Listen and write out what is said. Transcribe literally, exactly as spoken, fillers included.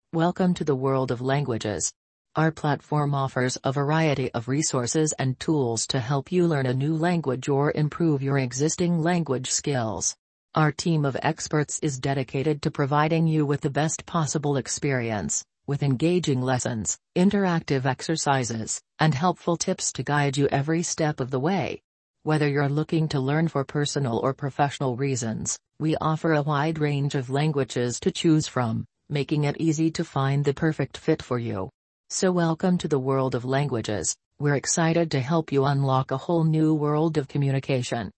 Welcome to the world of languages. Our platform offers a variety of resources and tools to help you learn a new language or improve your existing language skills. Our team of experts is dedicated to providing you with the best possible experience, with engaging lessons, interactive exercises, and helpful tips to guide you every step of the way. Whether you're looking to learn for personal or professional reasons, we offer a wide range of languages to choose from, making it easy to find the perfect fit for you. So welcome to the world of languages. We're excited to help you unlock a whole new world of communication.